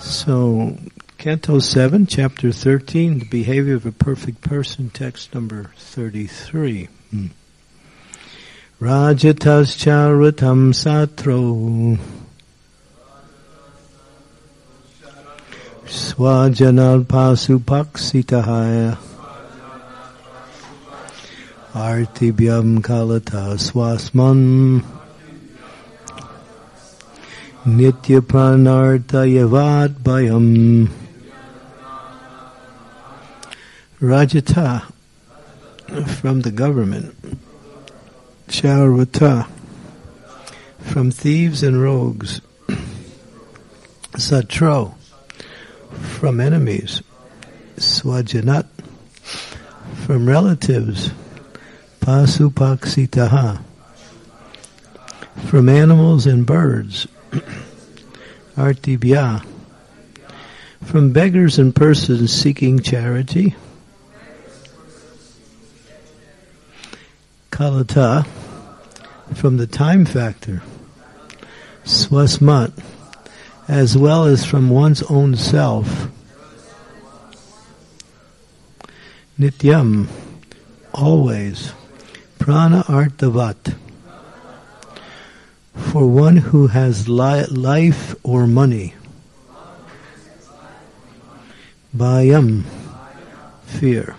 So, Canto 7, Chapter 13, The Behavior of a Perfect Person, text number 33. Rajatas charatam satro swajanal pasupaksitahaya artibhyam kalata swasman nitya pranartayavad bhayam. Rajata, from the government. Charvata, from thieves and rogues. Satro, from enemies. Swajanat, from relatives. Pasupaksitaha, from animals and birds. Artibhya, from beggars and persons seeking charity. Kalata, from the time factor. Swasmat, as well as from one's own self. Nityam, always. Prana artavat, for one who has life or money. Bhayam, fear.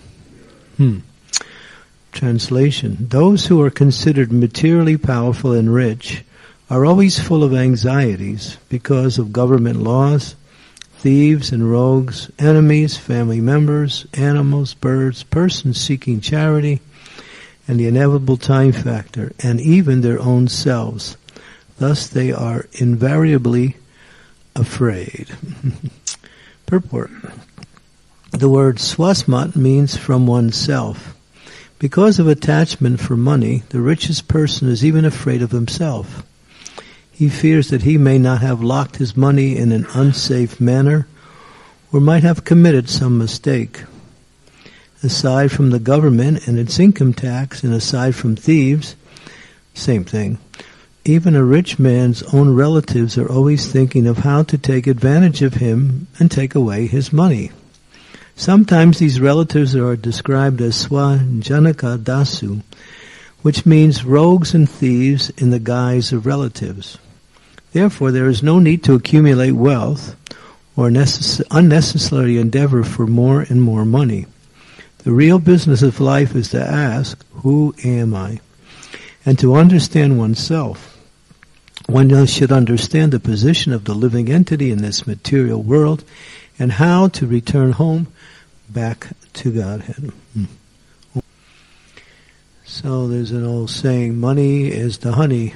Translation: those who are considered materially powerful and rich are always full of anxieties because of government laws, thieves and rogues, enemies, family members, animals, birds, persons seeking charity, and the inevitable time factor, and even their own selves. Thus they are invariably afraid. Purport: the word swasmat means from oneself. Because of attachment for money, the richest person is even afraid of himself. He fears that he may not have locked his money in an unsafe manner, or might have committed some mistake. Aside from the government and its income tax, and aside from thieves, same thing, even a rich man's own relatives are always thinking of how to take advantage of him and take away his money. Sometimes these relatives are described as swajanaka dasu, which means rogues and thieves in the guise of relatives. Therefore, there is no need to accumulate wealth or unnecessary endeavor for more and more money. The real business of life is to ask, who am I? And to understand oneself. One should understand the position of the living entity in this material world and how to return home back to Godhead. So there's an old saying, money is the honey.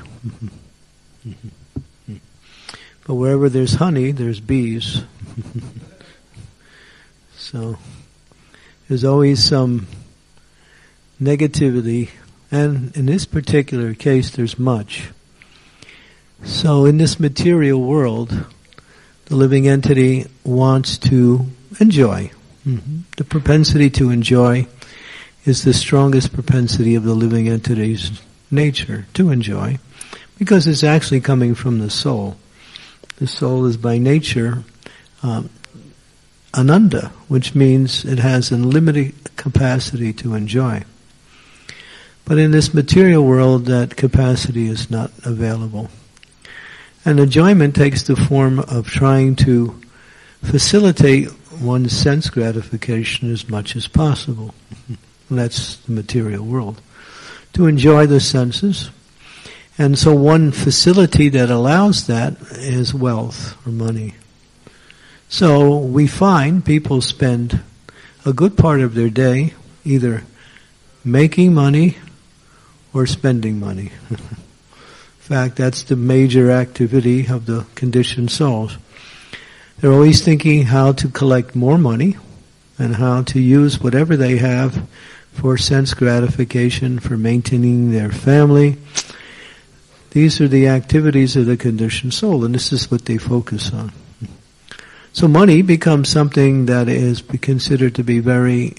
But wherever there's honey, there's bees. So there's always some negativity, and in this particular case there's much. So in this material world, the living entity wants to enjoy. The propensity to enjoy is the strongest propensity of the living entity's nature, to enjoy, because it's actually coming from the soul. The soul is by nature ananda, which means it has unlimited capacity to enjoy. But in this material world, that capacity is not available. And enjoyment takes the form of trying to facilitate one's sense gratification as much as possible. And that's the material world. To enjoy the senses. And so one facility that allows that is wealth or money. So we find people spend a good part of their day either making money or spending money. In fact, that's the major activity of the conditioned souls. They're always thinking how to collect more money and how to use whatever they have for sense gratification, for maintaining their family. These are the activities of the conditioned soul, and this is what they focus on. So money becomes something that is considered to be very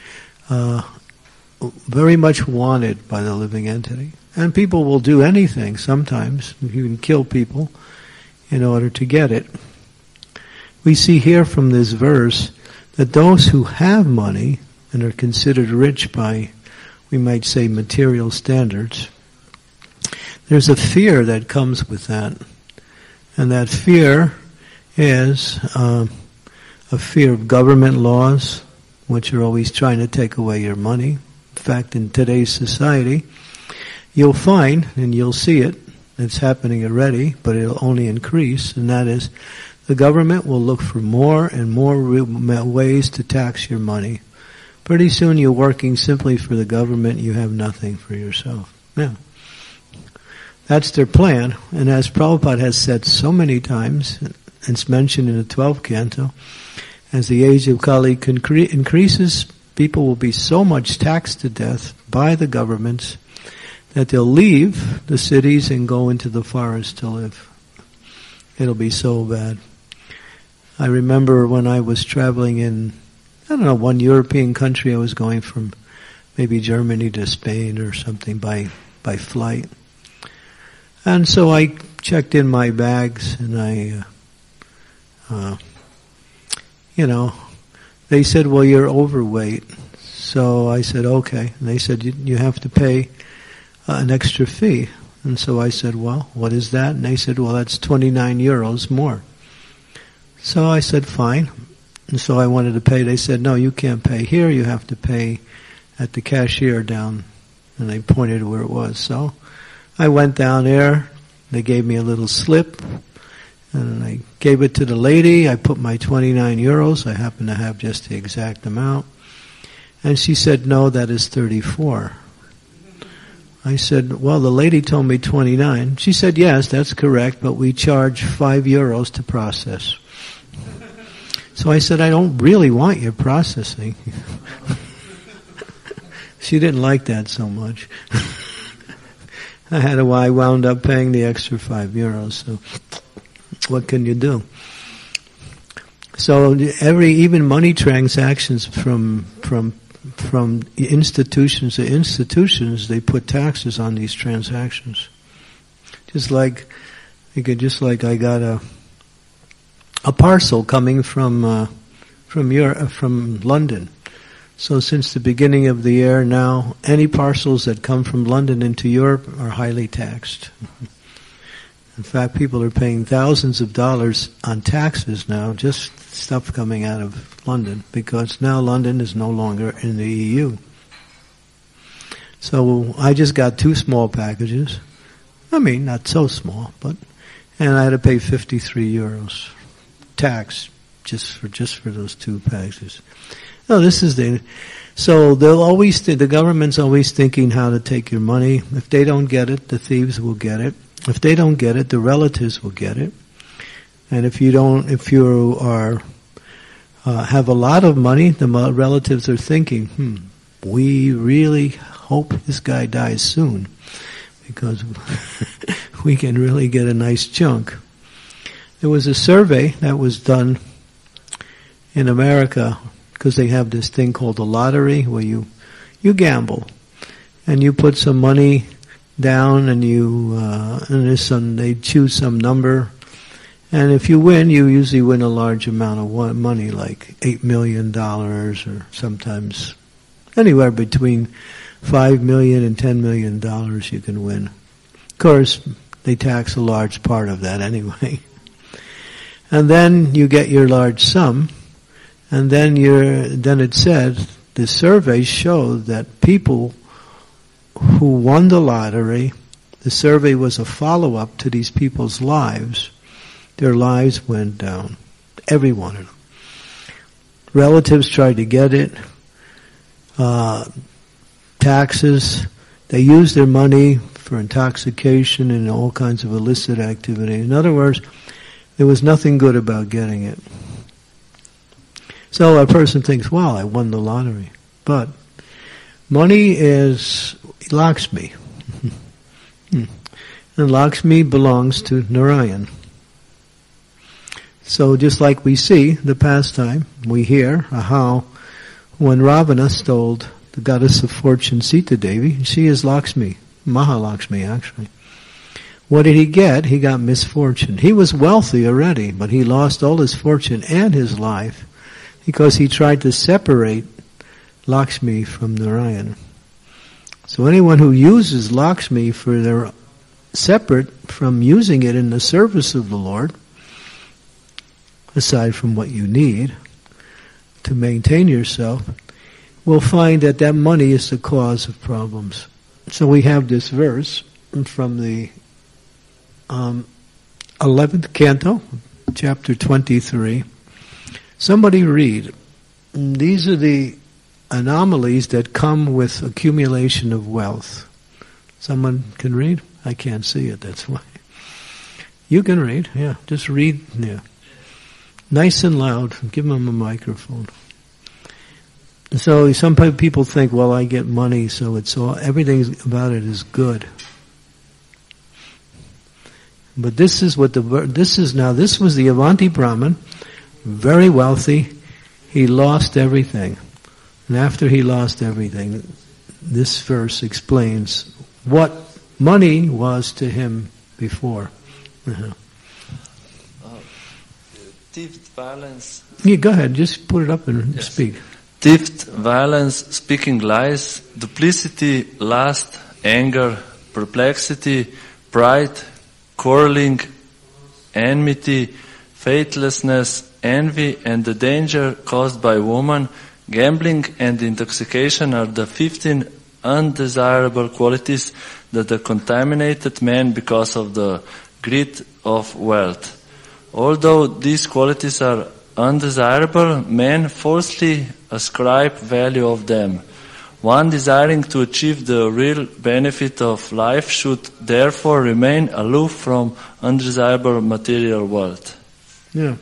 much wanted by the living entity. And people will do anything sometimes. You can kill people in order to get it. we see here from this verse that those who have money and are considered rich by, we might say, material standards, there's a fear that comes with that. And that fear is a fear of government laws, which are always trying to take away your money. In fact, in today's society, you'll find, and you'll see it, it's happening already, but it'll only increase, and that is the government will look for more and more ways to tax your money. Pretty soon you're working simply for the government, you have nothing for yourself. Yeah. That's their plan, and as Prabhupada has said so many times, it's mentioned in the 12th canto, as the age of Kali increases, people will be so much taxed to death by the governments that they'll leave the cities and go into the forest to live. It'll be so bad. I remember when I was traveling in, one European country, I was going from maybe Germany to Spain or something by flight. And so I checked in my bags and they said, well, you're overweight. So I said, okay. And they said, you have to pay an extra fee. And so I said, well, what is that? And they said, well, that's 29 euros more. So I said, fine. And so I wanted to pay. They said, no, you can't pay here. You have to pay at the cashier down. And they pointed where it was. So I went down there. They gave me a little slip. And I gave it to the lady. I put my 29 euros. I happen to have just the exact amount. And she said, no, that is 34. I said, well, the lady told me 29. She said, yes, that's correct, but we charge 5 euros to process. So I said, I don't really want your processing. She didn't like that so much. I wound up paying the extra 5 euros, so what can you do? So even money transactions from institutions to institutions, they put taxes on these transactions. Just like I got a parcel coming from London. So since the beginning of the year now, any parcels that come from London into Europe are highly taxed. In fact, people are paying thousands of dollars on taxes now, just stuff coming out of London, because now London is no longer in the EU. So I just got 2 small packages. I mean, not so small, and I had to pay 53 euros tax just for those 2 packages. No, so the government's always thinking how to take your money. If they don't get it, the thieves will get it. If they don't get it, the relatives will get it. And if you have a lot of money, the relatives are thinking, we really hope this guy dies soon, because we can really get a nice chunk. There was a survey that was done in America, because they have this thing called the lottery, where you gamble, and you put some money down, and they choose some number, and if you win, you usually win a large amount of money, like $8 million, or sometimes anywhere between $5 million and $10 million you can win. Of course, they tax a large part of that anyway. And then you get your large sum, and then it said, the surveys showed that people who won the lottery, the survey was a follow-up to these people's lives. Their lives went down. Every one of them. Relatives tried to get it. Taxes. They used their money for intoxication and all kinds of illicit activity. In other words, there was nothing good about getting it. So a person thinks, well, I won the lottery. But money is Lakshmi. And Lakshmi belongs to Narayan. So just like we see the pastime, we hear how when Ravana stole the goddess of fortune Sita Devi, she is Lakshmi, Mahalakshmi actually. What did he get? He got misfortune. He was wealthy already, but he lost all his fortune and his life because he tried to separate Lakshmi from Narayan. So anyone who uses Lakshmi for their separate from using it in the service of the Lord, aside from what you need to maintain yourself, will find that that money is the cause of problems. So we have this verse from the 11th canto, chapter 23. Somebody read. These are the anomalies that come with accumulation of wealth. Someone can read? I can't see it, that's why. You can read, yeah. Just read, yeah. Nice and loud. Give them a microphone. So some people think, well, I get money, so it's all, everything about it is good. But this is what this was the Avanti Brahmin, very wealthy. He lost everything. And after he lost everything, this verse explains what money was to him before. Theft, violence. Yeah, go ahead, just put it up and speak. Theft, violence, speaking lies, duplicity, lust, anger, perplexity, pride, quarreling, enmity, faithlessness, envy, and the danger caused by woman, gambling and intoxication are the 15 undesirable qualities that have contaminated man because of the greed of wealth. Although these qualities are undesirable, men falsely ascribe value of them. One desiring to achieve the real benefit of life should therefore remain aloof from undesirable material wealth. Yeah.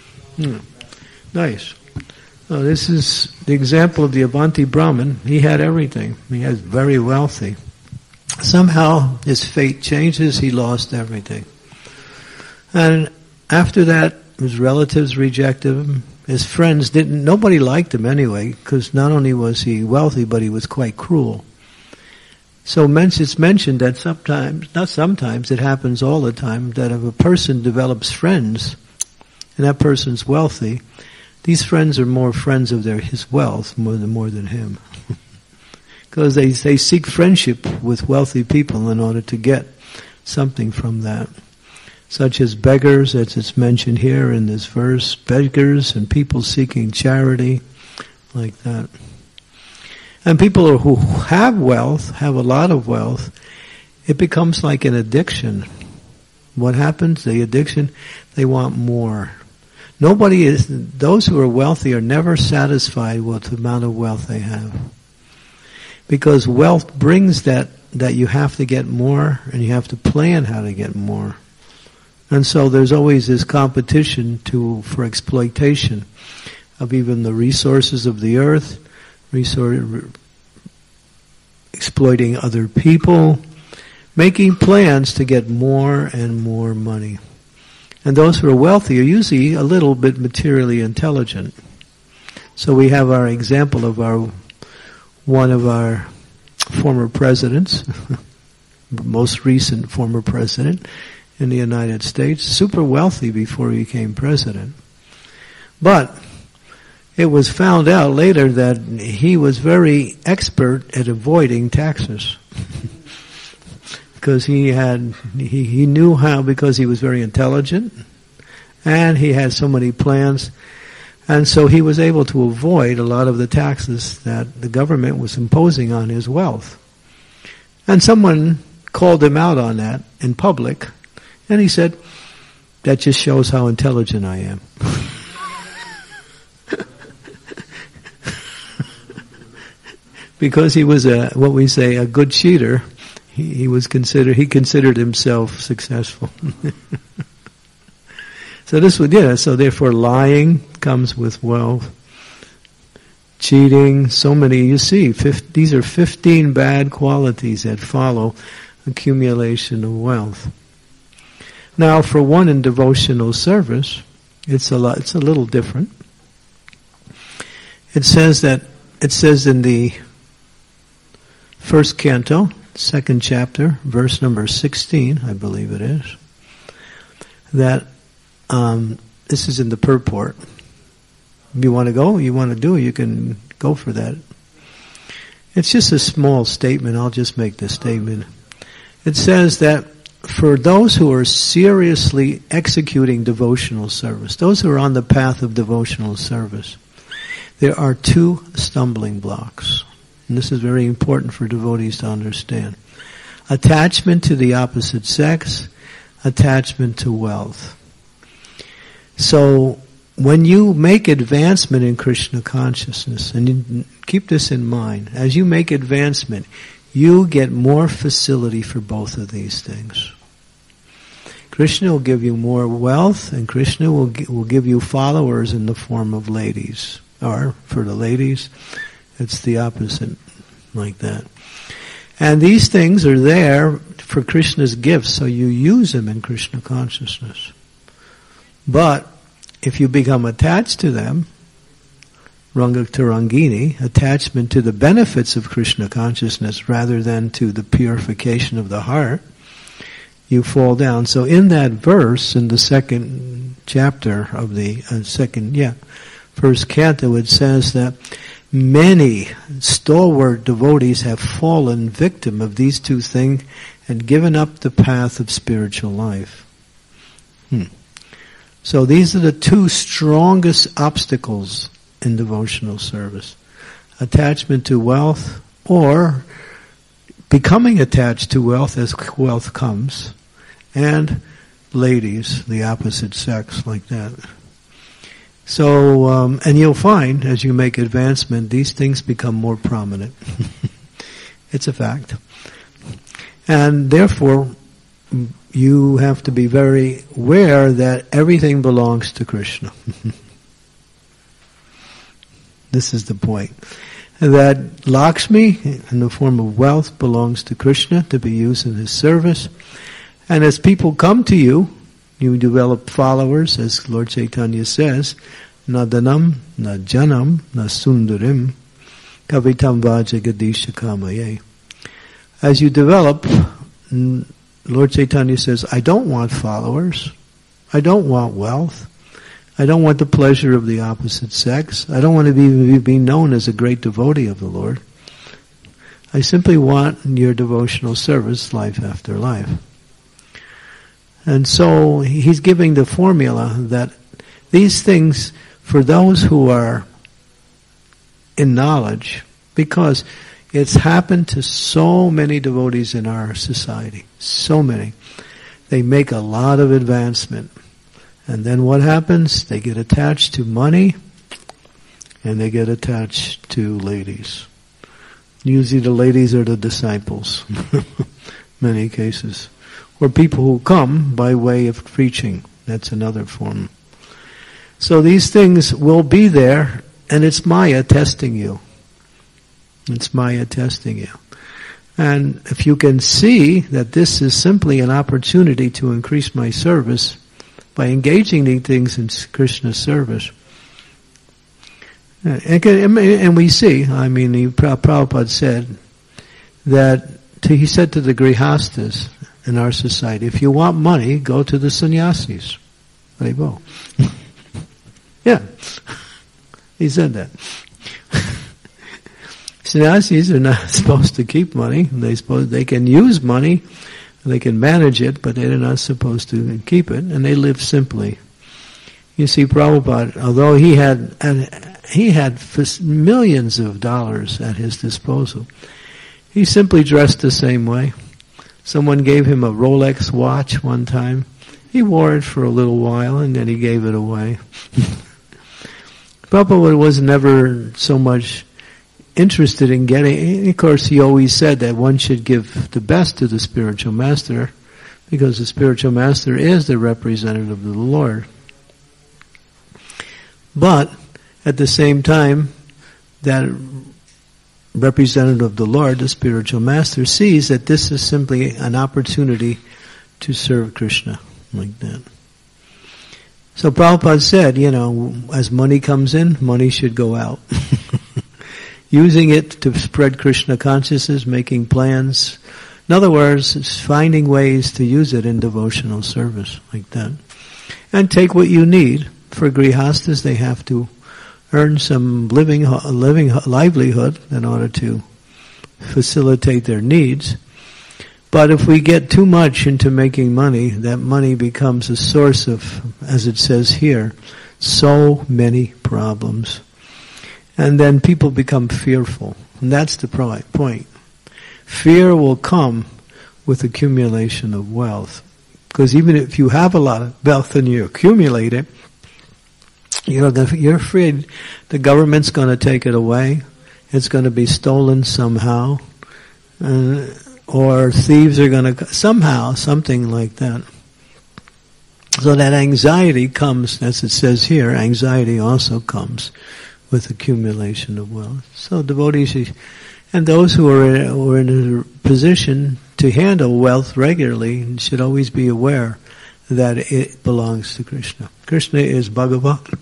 Nice. This is the example of the Avanti Brahmin. He had everything. He was very wealthy. Somehow his fate changes. He lost everything. And after that, his relatives rejected him. His friends didn't. Nobody liked him anyway, because not only was he wealthy, but he was quite cruel. So it's mentioned that sometimes, it happens all the time, that if a person develops friends, and that person's wealthy, these friends are more friends of his wealth more than him. Because they seek friendship with wealthy people in order to get something from that. Such as beggars, as it's mentioned here in this verse, beggars and people seeking charity, like that. And people who have wealth, have a lot of wealth, it becomes like an addiction. What happens? The addiction, they want more. Those who are wealthy are never satisfied with the amount of wealth they have. Because wealth brings that you have to get more, and you have to plan how to get more. And so there's always this competition for exploitation of even the resources of the earth, exploiting other people, making plans to get more and more money. And those who are wealthy are usually a little bit materially intelligent. So we have our example of one of our former presidents, most recent former president in the United States, super wealthy before he became president. But it was found out later that he was very expert at avoiding taxes. Because he knew how, because he was very intelligent, and he had so many plans, and so he was able to avoid a lot of the taxes that the government was imposing on his wealth. And someone called him out on that in public, and he said, "That just shows how intelligent I am." Because he was a good cheater, he considered himself successful. So therefore lying comes with wealth. Cheating, so many, you see, these are 15 bad qualities that follow accumulation of wealth. Now, for one in devotional service, it's a little different. It says in the first canto, 2nd chapter, verse number 16, I believe it is, that this is in the purport. If you want to go, you want to do it, you can go for that. It's just a small statement. I'll just make the statement. It says that for those who are seriously executing devotional service, those who are on the path of devotional service, there are 2 stumbling blocks. And this is very important for devotees to understand. Attachment to the opposite sex, attachment to wealth. So, when you make advancement in Krishna consciousness, and you keep this in mind, as you make advancement, you get more facility for both of these things. Krishna will give you more wealth, and Krishna will give you followers in the form of ladies. Or, for the ladies, it's the opposite, like that. And these things are there for Krishna's gifts, so you use them in Krishna consciousness. But, if you become attached to them, Ranga Tarangini, attachment to the benefits of Krishna consciousness rather than to the purification of the heart, you fall down. So in that verse, in the 2nd chapter of the first canto, it says that many stalwart devotees have fallen victim of these 2 things and given up the path of spiritual life. So these are the 2 strongest obstacles in devotional service. Attachment to wealth, or becoming attached to wealth as wealth comes, and ladies, the opposite sex, like that. So, and you'll find, as you make advancement, these things become more prominent. It's a fact. And therefore, you have to be very aware that everything belongs to Krishna. This is the point. That Lakshmi, in the form of wealth, belongs to Krishna to be used in his service. And as people come to you, you develop followers, as Lord Chaitanya says, na dhanam, na janam, na sundarim, kavitam vajagadisha kamaye. As you develop, Lord Chaitanya says, I don't want followers. I don't want wealth. I don't want the pleasure of the opposite sex. I don't want to be known as a great devotee of the Lord. I simply want your devotional service life after life. And so he's giving the formula that these things, for those who are in knowledge, because it's happened to so many devotees in our society, so many. They make a lot of advancement. And then what happens? They get attached to money, and they get attached to ladies. Usually the ladies are the disciples, many cases. Or people who come by way of preaching. That's another form. So these things will be there, and it's Maya testing you. It's Maya testing you. And if you can see that this is simply an opportunity to increase my service by engaging these things in Krishna's service, and we see, Prabhupada said that, he said to the grihastas in our society, if you want money, go to the sannyasis. Haribol. Yeah. He said that. Sannyasis are not supposed to keep money. They can use money, they can manage it, but they're not supposed to keep it, and they live simply. You see, Prabhupada, although he had millions of dollars at his disposal, he simply dressed the same way. Someone gave him a Rolex watch one time. He wore it for a little while, and then he gave it away. Prabhupada was never so much interested in getting, of course he always said that one should give the best to the spiritual master, because the spiritual master is the representative of the Lord. But, at the same time, that representative of the Lord, the spiritual master, sees that this is simply an opportunity to serve Krishna, like that. So Prabhupada said, as money comes in, money should go out. Using it to spread Krishna consciousness, making plans In other words, it's finding ways to use it in devotional service like that. And take what you need. For grihastas, they have to earn some livelihood in order to facilitate their needs. But if we get too much into making money, that money becomes a source of, as it says here, so many problems. And then people become fearful. And that's the point. Fear will come with accumulation of wealth. Because even if you have a lot of wealth and you accumulate it, you're afraid the government's going to take it away. It's going to be stolen somehow. Or thieves are going to, somehow, something like that. So that anxiety comes, as it says here, anxiety also comes with accumulation of wealth. So devotees, and those who are in a position to handle wealth regularly should always be aware that it belongs to Krishna. Krishna is Bhagavan.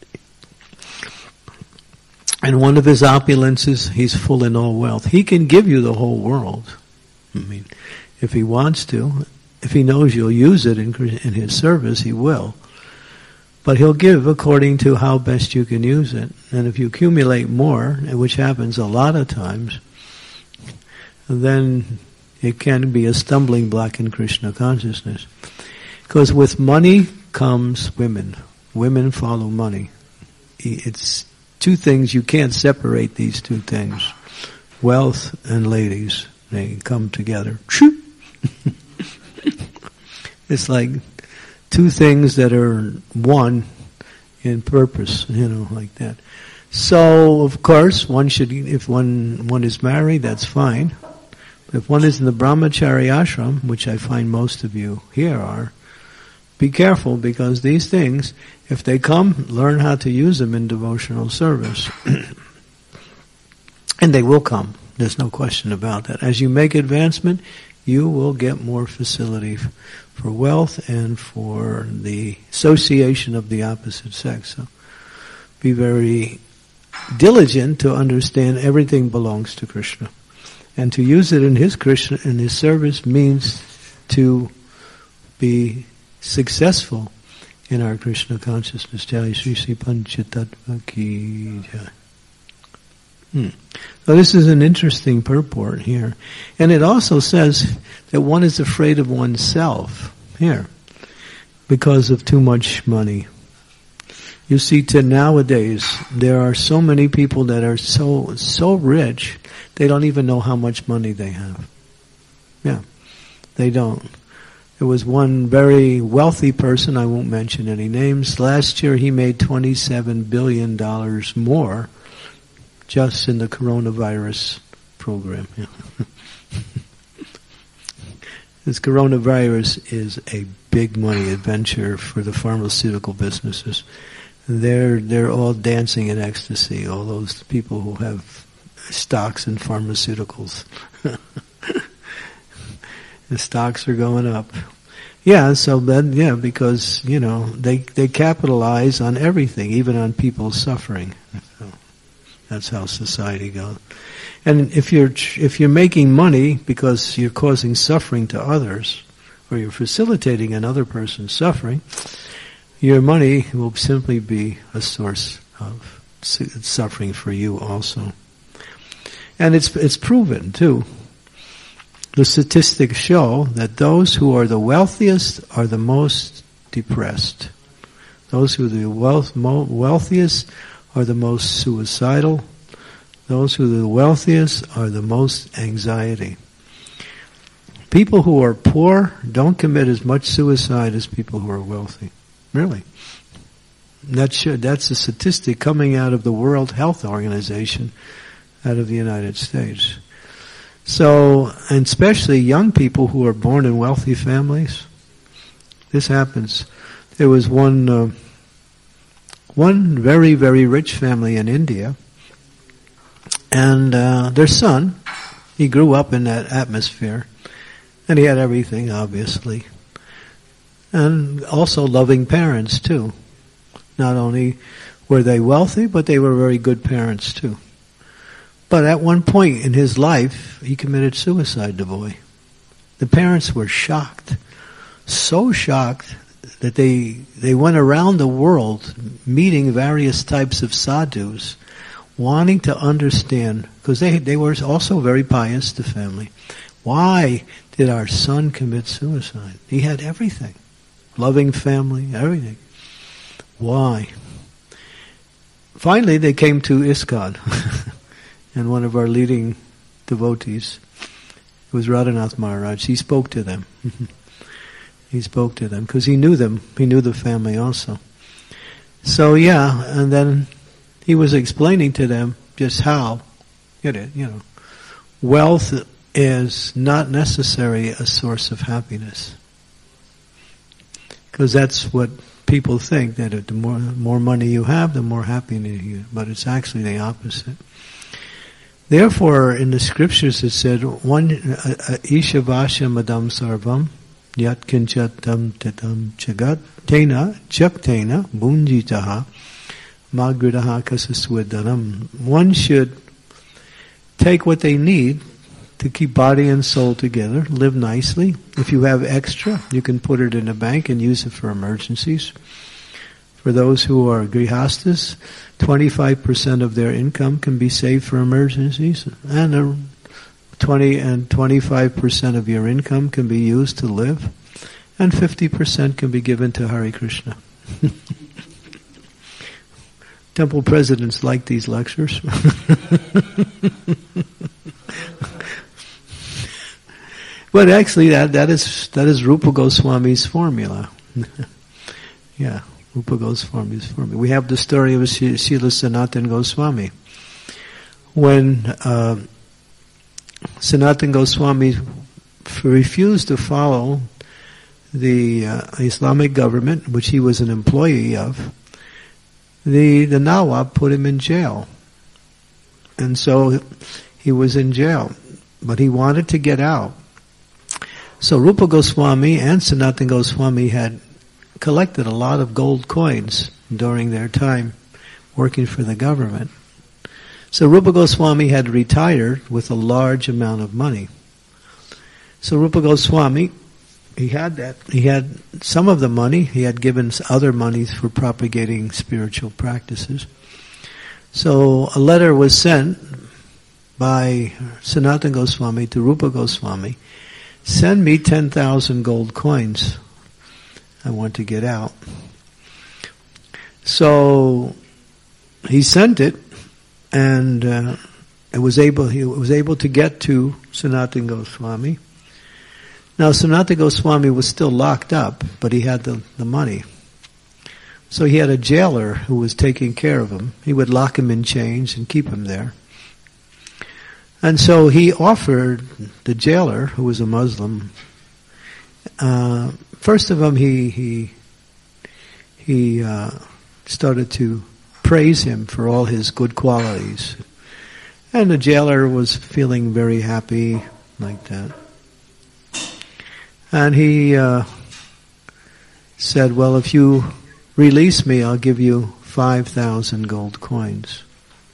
And one of his opulences, he's full in all wealth. He can give you the whole world. I mean, if he wants to, if he knows you'll use it in his service, he will. But he'll give according to how best you can use it. And if you accumulate more, which happens a lot of times, then it can be a stumbling block in Krishna consciousness. Because with money comes women. Women follow money. It's two things, you can't separate these two things. Wealth and ladies, they come together. It's like two things that are one in purpose, like that. So, of course, if one is married, that's fine. But if one is in the brahmachari ashram, which I find most of you here are, be careful, because these things, if they come, learn how to use them in devotional service. And they will come. There's no question about that. As you make advancement, you will get more facility for wealth and for the association of the opposite sex. So be very diligent to understand everything belongs to Krishna. And to use it in his service means to be successful in our Krishna consciousness. Jai Shri Shri Panchatattva Ki Jai. So this is an interesting purport here. And it also says that one is afraid of oneself here because of too much money. You see, nowadays, there are so many people that are so rich, they don't even know how much money they have. Yeah, they don't. There was one very wealthy person, I won't mention any names. Last year he made $27 billion more just in the coronavirus program. This coronavirus is a big money adventure for the pharmaceutical businesses. They're all dancing in ecstasy, all those people who have stocks in pharmaceuticals. The stocks are going up. Yeah, so then, because, they capitalize on everything, even on people's suffering. So that's how society goes. And if you're making money because you're causing suffering to others, or you're facilitating another person's suffering, your money will simply be a source of suffering for you also. And it's proven too. The statistics show that those who are the wealthiest are the most depressed. Those who are the wealthiest are the most suicidal. Those who are the wealthiest are the most anxiety. People who are poor don't commit as much suicide as people who are wealthy. Really. That's a statistic coming out of the World Health Organization out of the United States. So, and especially young people who are born in wealthy families, this happens. There was one very, very rich family in India, and their son, he grew up in that atmosphere, and he had everything, obviously. And also loving parents, too. Not only were they wealthy, but they were very good parents, too. But at one point in his life, he committed suicide, the boy. The parents were shocked, so shocked that they went around the world meeting various types of sadhus, wanting to understand, because they were also very pious, the family. Why did our son commit suicide? He had everything. Loving family, everything. Why? Finally, they came to ISKCON, and one of our leading devotees, it was Radhanath Maharaj, he spoke to them. He spoke to them, because he knew them. He knew the family also. So yeah, and then he was explaining to them just how, wealth is not necessarily a source of happiness. Because that's what people think, that the more money you have, the more happiness you have. But it's actually the opposite. Therefore, in the scriptures it said, Ishavasya madam sarvam, yat kinchatam tatam chagat, tena chaktena bunjitaha, magridaha kasaswadanam. One should take what they need to keep body and soul together, live nicely. If you have extra, you can put it in a bank and use it for emergencies. For those who are grihastas, 25% of their income can be saved for emergencies, and 25% of your income can be used to live, and 50% can be given to Hare Krishna. Temple presidents like these lectures. But actually, that is Rupa Goswami's formula. Yeah, Rupa Goswami's formula. We have the story of Srila Sanatana Goswami. When Sanatana Goswami refused to follow the Islamic government, which he was an employee of, the Nawab put him in jail. And so he was in jail. But he wanted to get out. So Rupa Goswami and Sanatana Goswami had collected a lot of gold coins during their time working for the government. So Rupa Goswami had retired with a large amount of money. So Rupa Goswami, he had some of the money. He had given other monies for propagating spiritual practices. So a letter was sent by Sanatana Goswami to Rupa Goswami. Send me 10,000 gold coins. I want to get out. So he sent it, and he was able to get to Sanatana Goswami. Now Sanatana Goswami was still locked up, but he had the money. So he had a jailer who was taking care of him. He would lock him in chains and keep him there. And so he offered the jailer, who was a Muslim, first of all, he started to praise him for all his good qualities. And the jailer was feeling very happy like that. And he said, well, if you release me, I'll give you 5,000 gold coins.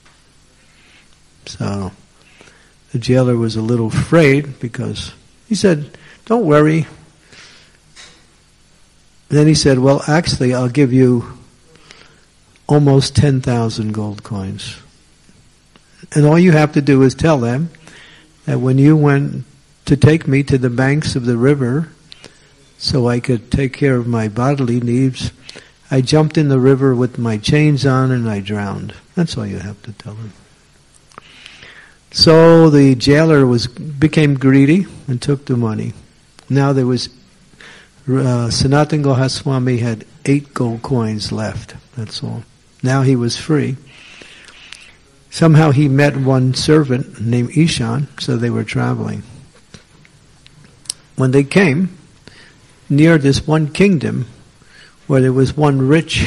So the jailer was a little afraid, because he said, don't worry. Then he said, well, actually, I'll give you almost 10,000 gold coins. And all you have to do is tell them that when you went to take me to the banks of the river so I could take care of my bodily needs, I jumped in the river with my chains on and I drowned. That's all you have to tell them. So the jailer became greedy and took the money. Now there was Sanatana Goswami had 8 gold coins left. That's all. Now he was free. Somehow he met one servant named Ishan, so they were traveling. When they came near this one kingdom where there was one rich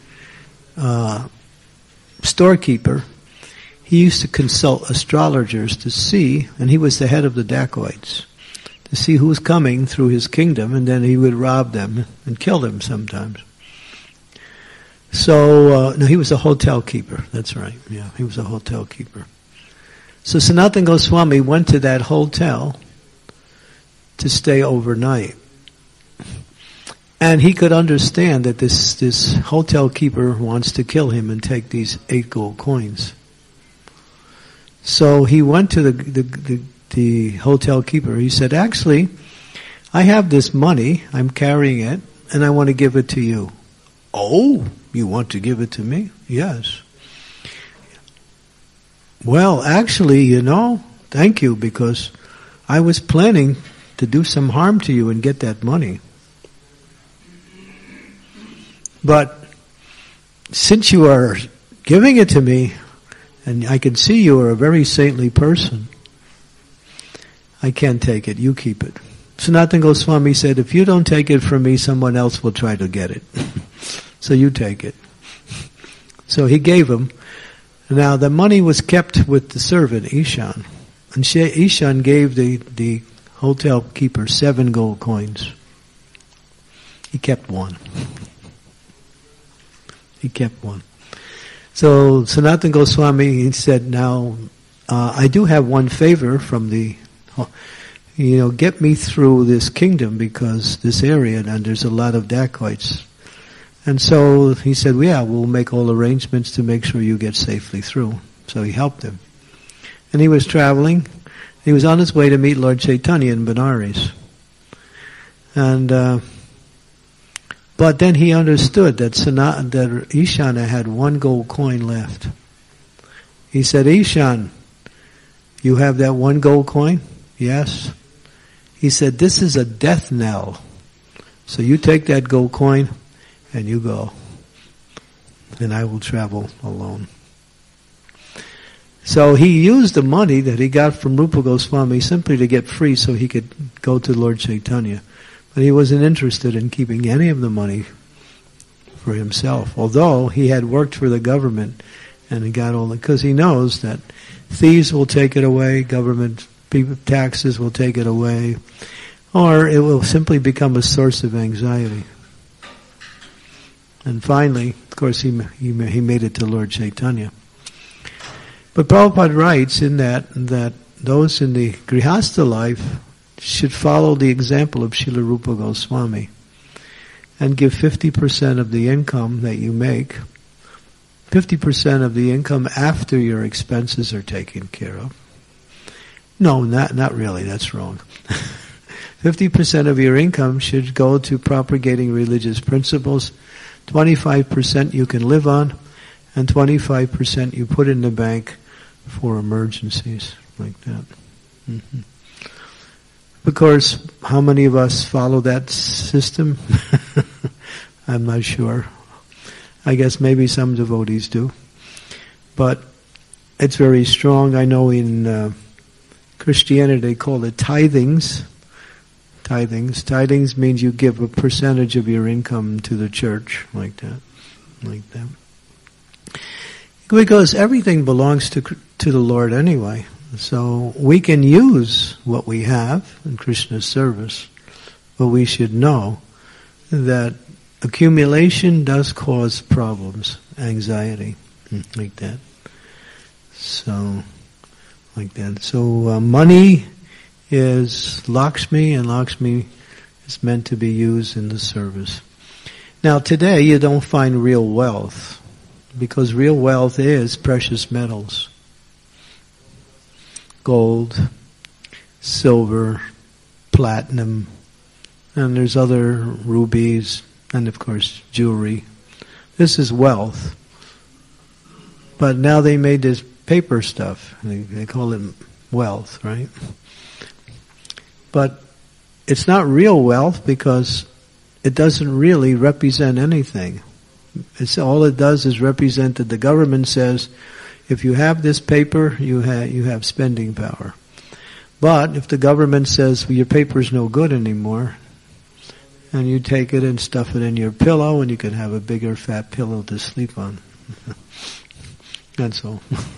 storekeeper, he used to consult astrologers to see, and he was the head of the dacoits, to see who's coming through his kingdom, and then he would rob them and kill them sometimes. So, no, he was a hotel keeper. That's right. Yeah, he was a hotel keeper. So Sanatana Goswami went to that hotel to stay overnight. And he could understand that this hotel keeper wants to kill him and take these 8 gold coins. So he went to the hotel keeper. He said, actually, I have this money, I'm carrying it, and I want to give it to you. Oh, you want to give it to me? Yes. Well, actually, thank you, because I was planning to do some harm to you and get that money. But since you are giving it to me, and I can see you are a very saintly person, I can't take it. You keep it. Sanatana Goswami said, if you don't take it from me, someone else will try to get it. So you take it. So he gave him. Now the money was kept with the servant, Ishan. And Ishan gave the hotel keeper 7 gold coins. He kept 1. He kept 1. So Sanatana Goswami, he said, now, I do have one favor from get me through this kingdom, because this area, and there's a lot of dacoits. And so he said, well, yeah, we'll make all arrangements to make sure you get safely through. So he helped him. And he was traveling. He was on his way to meet Lord Chaitanya in Benares. And, but then he understood that Ishana had 1 gold coin left. He said, Ishan, you have that 1 gold coin? Yes. He said, this is a death knell. So you take that gold coin and you go. And I will travel alone. So he used the money that he got from Rupa Goswami simply to get free so he could go to Lord Chaitanya. But he wasn't interested in keeping any of the money for himself, although he had worked for the government and he got all because he knows that thieves will take it away, government taxes will take it away, or it will simply become a source of anxiety. And finally, of course, he made it to Lord Chaitanya. But Prabhupada writes in that those in the Grihastha life should follow the example of Srila Rupa Goswami and give 50% of the income that you make, 50% of the income after your expenses are taken care of. No, not really, that's wrong. 50% of your income should go to propagating religious principles, 25% you can live on, and 25% you put in the bank for emergencies, like that. Mm-hmm. Because how many of us follow that system? I'm not sure. I guess maybe some devotees do. But it's very strong. I know in Christianity they call it tithings. Tithings means you give a percentage of your income to the church, like that. Because everything belongs to the Lord anyway. So we can use what we have in Krishna's service, but we should know that accumulation does cause problems, anxiety, like that. So, like that. So money is Lakshmi, and Lakshmi is meant to be used in the service. Now today you don't find real wealth, because real wealth is precious metals. Gold, silver, platinum, and there's other rubies, and of course jewelry. This is wealth. But now they made this paper stuff. They call it wealth, right? But it's not real wealth because it doesn't really represent anything. All it does is represent that the government says, if you have this paper, you have spending power. But if the government says, well, your paper's no good anymore, and you take it and stuff it in your pillow, and you can have a bigger fat pillow to sleep on. That's all.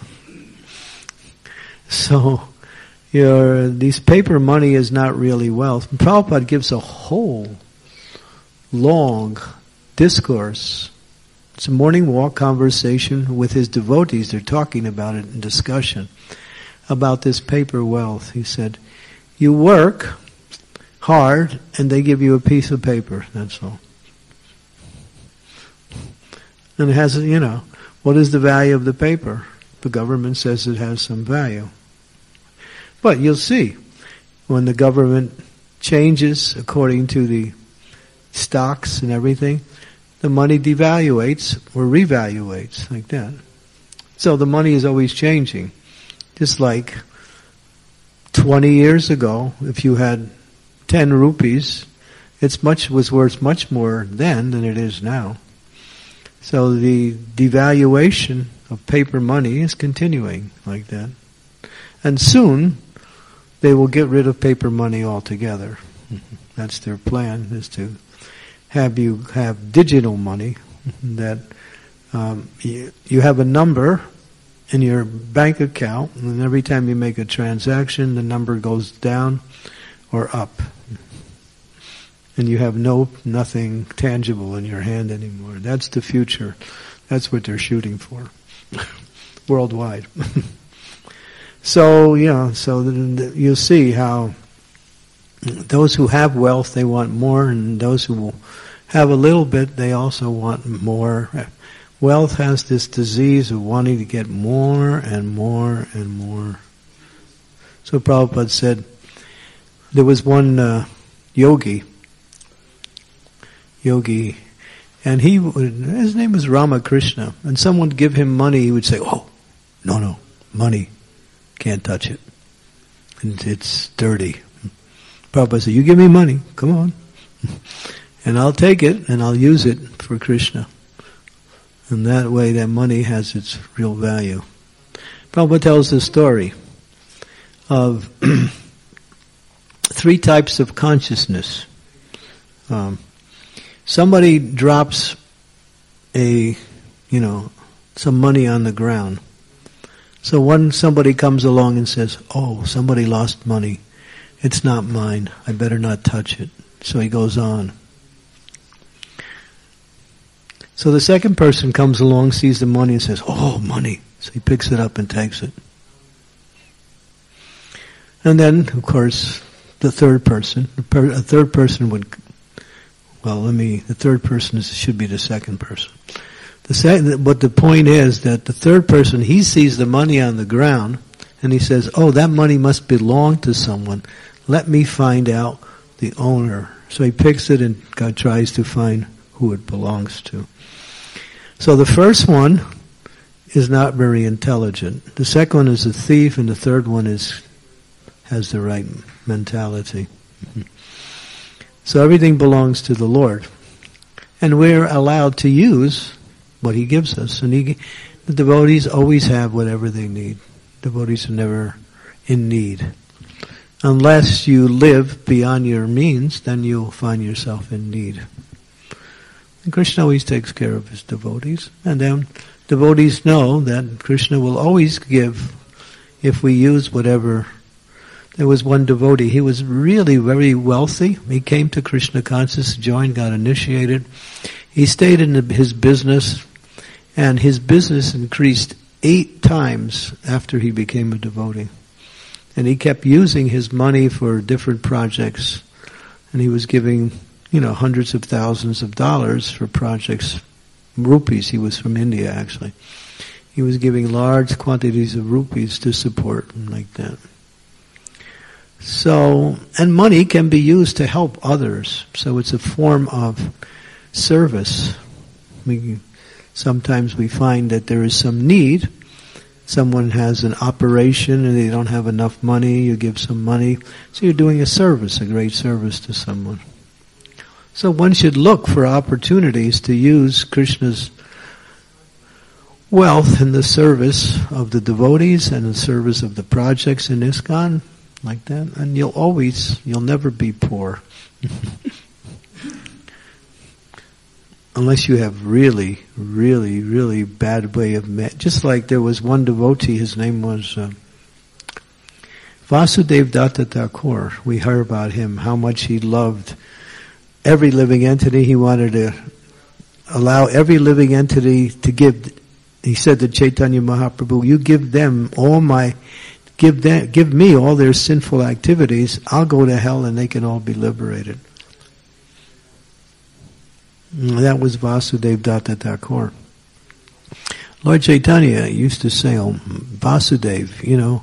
So, these paper money is not really wealth. And Prabhupada gives a whole long discourse. It's a morning walk conversation with his devotees. They're talking about it in discussion about this paper wealth. He said, you work hard, and they give you a piece of paper, that's all. And it has, what is the value of the paper? The government says it has some value. But you'll see, when the government changes according to the stocks and everything, the money devaluates or revaluates, like that. So the money is always changing. Just like 20 years ago, if you had 10 rupees, was worth much more then than it is now. So the devaluation of paper money is continuing like that. And soon, they will get rid of paper money altogether. That's their plan, is to have you have digital money, that you have a number in your bank account, and every time you make a transaction, the number goes down or up. And you have nothing tangible in your hand anymore. That's the future. That's what they're shooting for. Worldwide. So you'll see how those who have wealth, they want more, and those who have a little bit, they also want more. Wealth has this disease of wanting to get more and more and more. So Prabhupada said, there was one yogi, and his name was Ramakrishna, and someone would give him money, he would say, "Oh, no, money, can't touch it. And it's dirty." Prabhupada said, "You give me money, come on, and I'll take it and I'll use it for Krishna." And that way that money has its real value. Prabhupada tells the story of 3 types of consciousness. Somebody drops some money on the ground. So somebody comes along and says, "Oh, somebody lost money. It's not mine. I better not touch it." So he goes on. So the second person comes along, sees the money and says, "Oh, money." So he picks it up and takes it. And then, of course, the third person should be the second person. But the point is that the third person, he sees the money on the ground and he says, "Oh, that money must belong to someone. Let me find out the owner." So he picks it and God tries to find who it belongs to. So the first one is not very intelligent. The second one is a thief, and the third one has the right mentality. So everything belongs to the Lord. And we're allowed to use what He gives us. And the devotees always have whatever they need. Devotees are never in need. Unless you live beyond your means, then you'll find yourself in need. And Krishna always takes care of His devotees. And then devotees know that Krishna will always give if we use whatever. There was one devotee, he was really very wealthy. He came to Krishna consciousness, joined, got initiated. He stayed in his business, and his business increased 8 times after he became a devotee. And he kept using his money for different projects, and he was giving, hundreds of thousands of dollars for projects, rupees. He was from India, actually. He was giving large quantities of rupees to support him like that. So, and money can be used to help others. So it's a form of service. Sometimes we find that there is some need. Someone has an operation and they don't have enough money. You give some money. So you're doing a service, a great service to someone. So one should look for opportunities to use Krishna's wealth in the service of the devotees and the service of the projects in ISKCON, like that, and you'll never be poor. Unless you have really, really, really bad way of just like there was one devotee, his name was Vasudev Datta Thakur. We heard about him, how much he loved every living entity. He wanted to allow every living entity to give. He said to Chaitanya Mahaprabhu, "You give them all my give me all their sinful activities, I'll go to hell and they can all be liberated. And that was Vasudeva Datta Thakur. Lord Chaitanya used to say, oh, Vasudeva,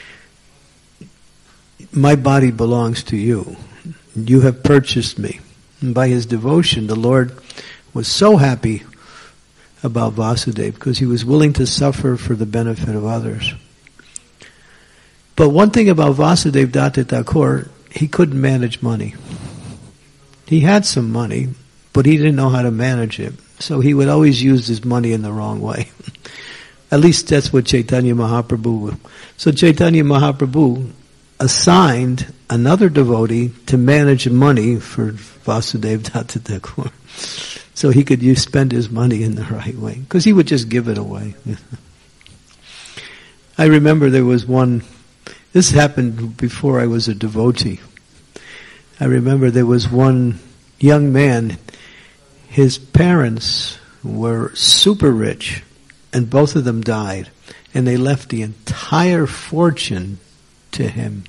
my body belongs to you. You have purchased me. And by his devotion, the Lord was so happy about Vasudeva because he was willing to suffer for the benefit of others. But one thing about Vasudeva Datta Thakur, he couldn't manage money. He had some money, but he didn't know how to manage it. So he would always use his money in the wrong way. At least that's what Chaitanya Mahaprabhu. So Chaitanya Mahaprabhu assigned another devotee to manage money for Vasudeva Datta Thakur. So he could spend his money in the right way. Because he would just give it away. I remember there was one, this happened before I was a devotee. I remember there was one young man, his parents were super rich, and both of them died, and they left the entire fortune to him.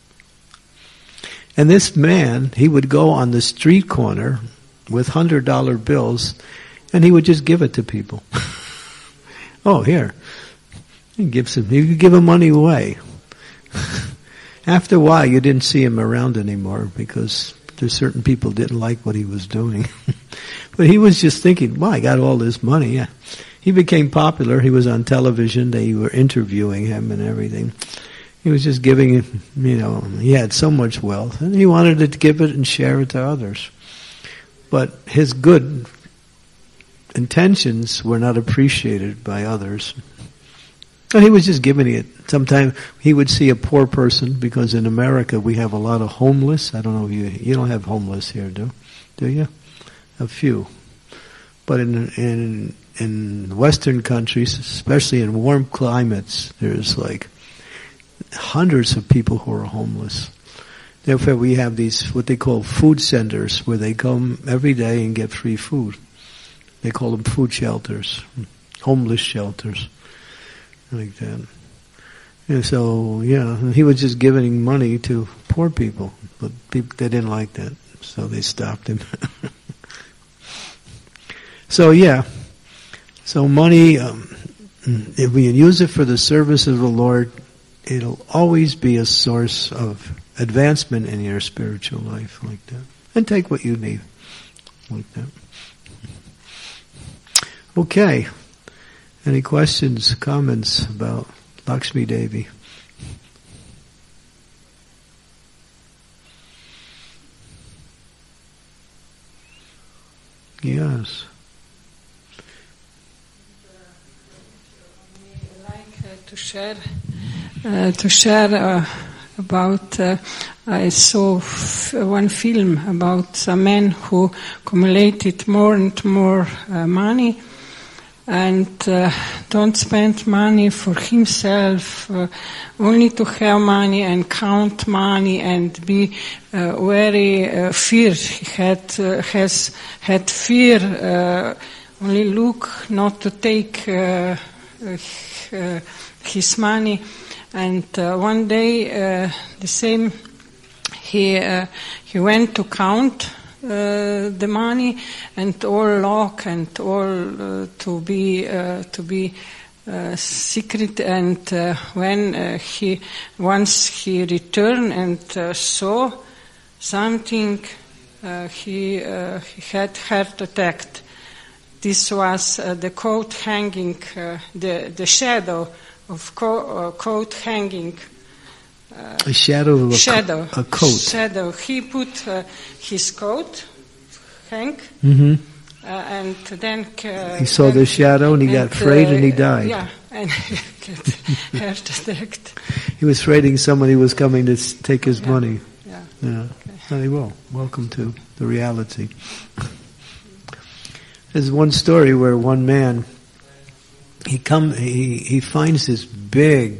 And this man, he would go on the street corner with $100 bills, and he would just give it to people. Oh, here. He could give him money away. After a while, you didn't see him around anymore because there's certain people didn't like what he was doing. But he was just thinking, well, I got all this money. Yeah. He became popular. He was on television. They were interviewing him and everything. He was just giving, he had so much wealth, and he wanted to give it and share it to others. But his good intentions were not appreciated by others. And he was just giving it. Sometimes he would see a poor person, because in America we have a lot of homeless. I don't know if you don't have homeless here, do you? A few. But in Western countries, especially in warm climates, there's like hundreds of people who are homeless. Therefore, we have these, what they call food centers, where they come every day and get free food. They call them food shelters, homeless shelters, like that. And so, he was just giving money to poor people, but people, they didn't like that, so they stopped him. So money, if we use it for the service of the Lord, it'll always be a source of advancement in your spiritual life, like that. And take what you need, like that. Okay. Any questions, comments about Lakshmi Devi? Yes. I like to share about. I saw one film about a man who accumulated more and more money, and don't spend money for himself, only to have money and count money and be very feared. He has had fear, only look not to take his money. And one day, the same, he went to count the money, and all lock and all to be secret. And when once he returned and saw something, he had heart attack. This was the coat hanging, the shadow of coat hanging. A shadow of a coat. Shadow. He put his coat hang, and then he saw the shadow, and he got afraid, and he died. Yeah, and he got heart attack. He was afraid somebody was coming to take his money. Yeah. Okay. Very well. Welcome to the reality. There's one story where one man, he finds this big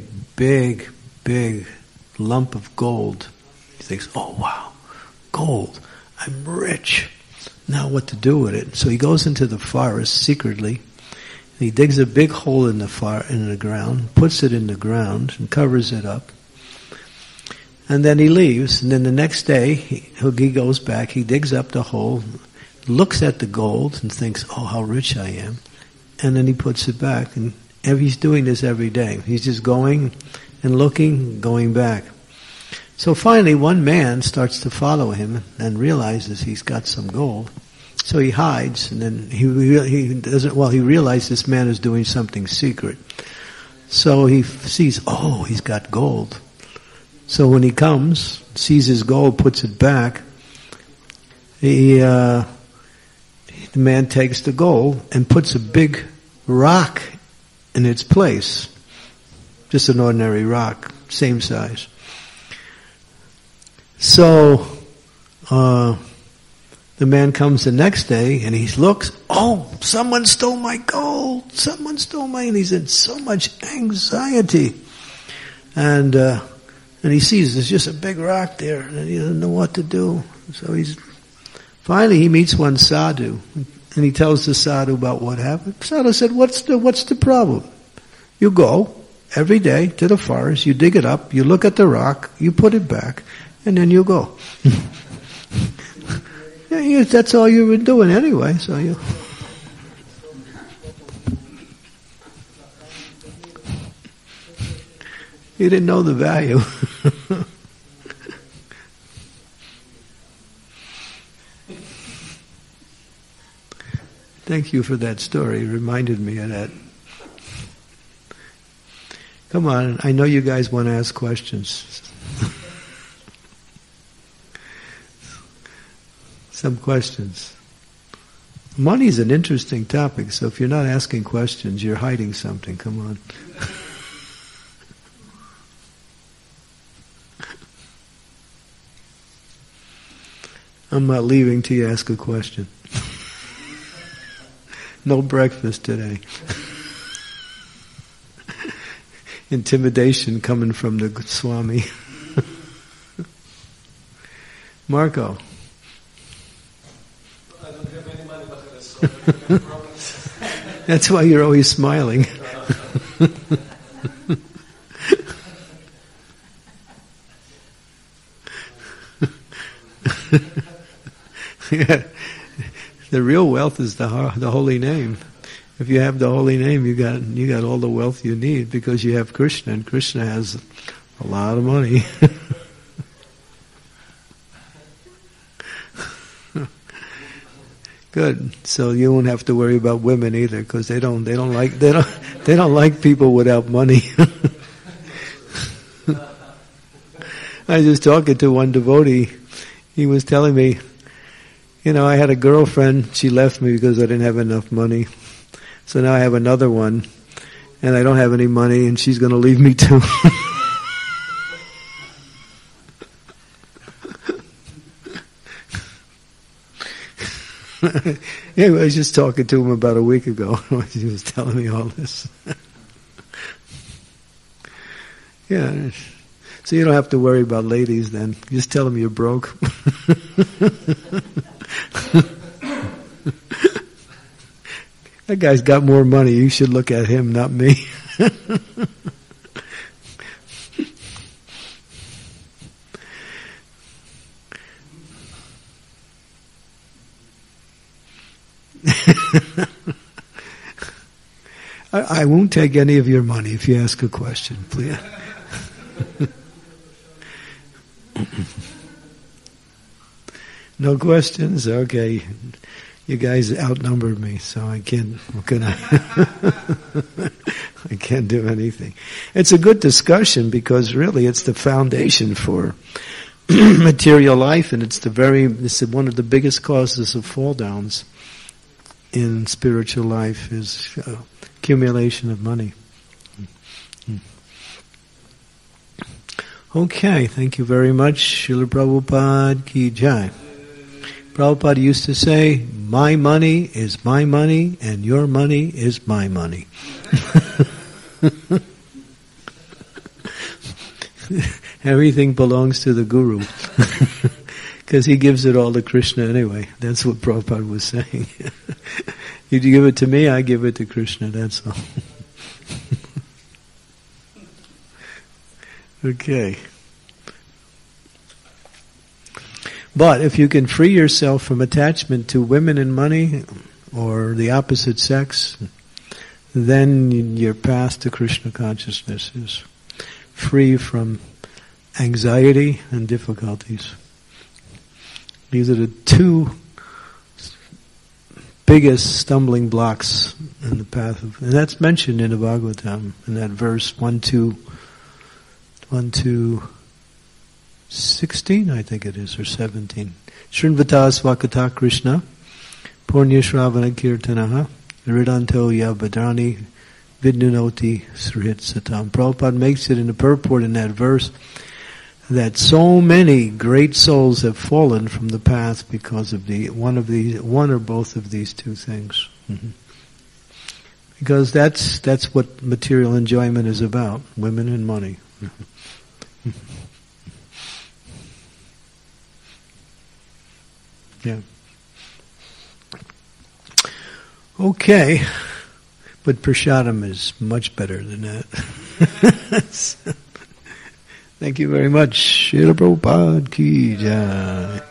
lump of gold. He thinks, oh wow, gold, I'm rich. Now what to do with it? So he goes into the forest secretly, He digs a big hole in the ground, puts it in the ground, and covers it up. And then he leaves, and then the next day, he goes back, he digs up the hole, looks at the gold, and thinks, oh, how rich I am. And then he puts it back, and he's doing this every day. He's just going and looking, going back. So finally, one man starts to follow him and realizes he's got some gold. So he hides, and then he realizes this man is doing something secret. So he sees, oh, he's got gold. So when he comes, sees his gold, puts it back, the man takes the gold and puts a big rock in its place. Just an ordinary rock, same size. So, the man comes the next day and he looks, oh, someone stole my gold, and he's in so much anxiety. And he sees there's just a big rock there and he doesn't know what to do. So finally he meets one sadhu and he tells the sadhu about what happened. Sadhu said, what's the problem? You go every day to the forest, you dig it up, you look at the rock, you put it back, and then you go. Yeah, that's all you've been doing anyway, so you... You didn't know the value. Thank you for that story. It reminded me of that. Come on, I know you guys want to ask questions. Some questions. Money is an interesting topic, so if you're not asking questions, you're hiding something. Come on. I'm not leaving till you ask a question. No breakfast today. Intimidation coming from the Swami. Marco. I don't have any money, but I have problems. That's why you're always smiling. Yeah. The real wealth is the holy name. If you have the holy name, you got all the wealth you need because you have Krishna, and Krishna has a lot of money. Good. So you won't have to worry about women either, because they don't like people without money. I was just talking to one devotee. He was telling me, I had a girlfriend, she left me because I didn't have enough money. So now I have another one, and I don't have any money, and she's going to leave me too. Anyway, I was just talking to him about a week ago. He was telling me all this. Yeah. So you don't have to worry about ladies then. Just tell them you're broke. That guy's got more money. You should look at him, not me. I won't take any of your money if you ask a question, please. No questions? Okay. You guys outnumbered me, so I can't do anything. It's a good discussion because really it's the foundation for material life, and it's one of the biggest causes of fall downs in spiritual life is accumulation of money. Okay, thank you very much. Srila Prabhupada ki jai. Prabhupada used to say, my money is my money and your money is my money. Everything belongs to the Guru. Because he gives it all to Krishna anyway. That's what Prabhupada was saying. You give it to me, I give it to Krishna, that's all. Okay. But if you can free yourself from attachment to women and money, or the opposite sex, then your path to Krishna consciousness is free from anxiety and difficulties. These are the two biggest stumbling blocks in the path of, and that's mentioned in the Bhagavatam, in that verse 1 to 16, I think it is, or 17. Shrinvata svakata Krishna, Punya Shravana Kirtanaha, Ridanto Yavadrani, Vidnunoti Srit Satam. Prabhupada makes it in the purport in that verse that so many great souls have fallen from the path because of one or both of these two things. Mm-hmm. Because that's what material enjoyment is about, women and money. Yeah. Okay. But prasadam is much better than that. Thank you very much. Srila Prabhupada ki jai.